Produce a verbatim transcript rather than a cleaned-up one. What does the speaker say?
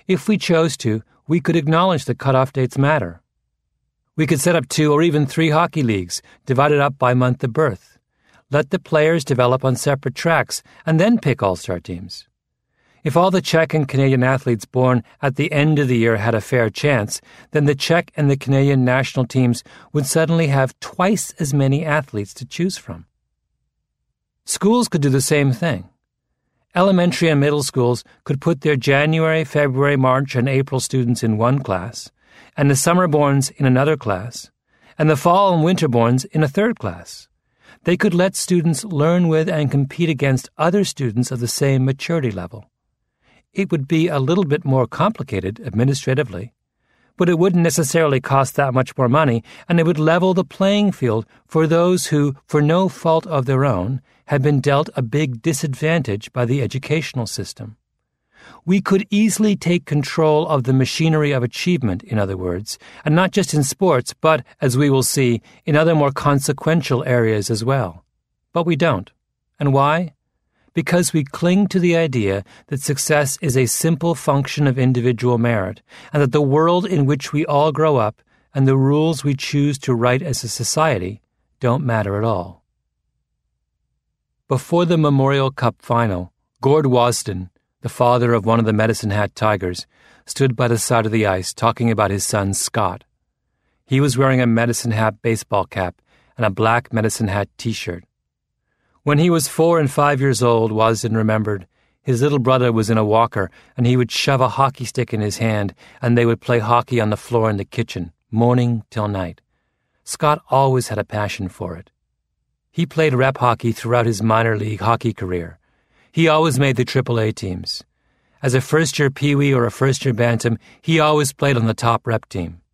If we chose to, we could acknowledge that cutoff dates matter. We could set up two or even three hockey leagues, divided up by month of birth. Let the players develop on separate tracks, and then pick all-star teams. If all the Czech and Canadian athletes born at the end of the year had a fair chance, then the Czech and the Canadian national teams would suddenly have twice as many athletes to choose from. Schools could do the same thing. Elementary and middle schools could put their January, February, March, and April students in one class, and the summer-borns in another class, and the fall and winter-borns in a third class. They could let students learn with and compete against other students of the same maturity level. It would be a little bit more complicated administratively, but it wouldn't necessarily cost that much more money, and it would level the playing field for those who, for no fault of their own, had been dealt a big disadvantage by the educational system. We could easily take control of the machinery of achievement, in other words, and not just in sports, but, as we will see, in other more consequential areas as well. But we don't. And why? Because we cling to the idea that success is a simple function of individual merit, and that the world in which we all grow up and the rules we choose to write as a society don't matter at all. Before the Memorial Cup final, Gord Wasden, the father of one of the Medicine Hat Tigers, stood by the side of the ice talking about his son Scott. He was wearing a Medicine Hat baseball cap and a black Medicine Hat t-shirt. When he was four and five years old, Wasden remembered, his little brother was in a walker and he would shove a hockey stick in his hand and they would play hockey on the floor in the kitchen, morning till night. Scott always had a passion for it. He played rep hockey throughout his minor league hockey career. He always made the triple A teams. As a first-year peewee or a first-year bantam, he always played on the top rep team.